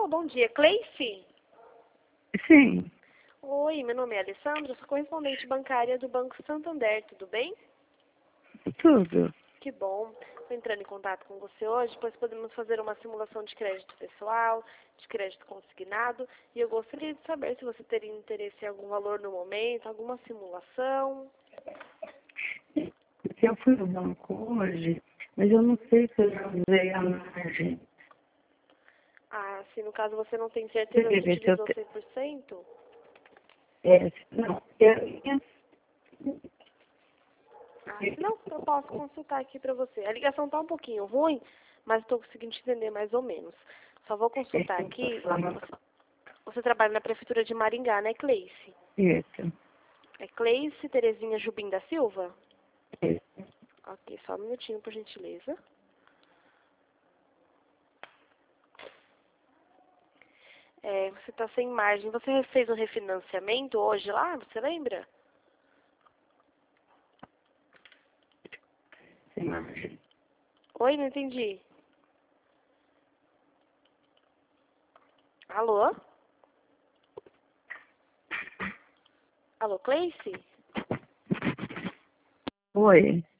Alô, bom dia. Cleice? Sim, Oi, meu nome é Alessandra, sou correspondente bancária do Banco Santander, tudo bem? tudo. Que bom. Estou entrando em contato com você hoje, pois podemos fazer uma simulação de crédito pessoal, de crédito consignado, e eu gostaria de saber se você teria interesse em algum valor no momento, alguma simulação. Eu fui no banco hoje, mas eu não sei se eu já usei a margem. Ah, se no caso você não tem Você certeza quer se ver se eu utilizou tenho... 100%? Não, Ah, não, eu posso consultar aqui para você. A ligação está um pouquinho ruim, mas estou conseguindo te entender mais ou menos. Só vou consultar aqui. Você trabalha na Prefeitura de Maringá, né, Cleice? isso. É Cleice Terezinha Jubim da Silva? Isso. Ok, só um minutinho, por gentileza. É, você está sem margem. Você fez um refinanciamento hoje lá, você lembra? Sem margem. Oi, não entendi. Alô? Alô, Cleice? Oi.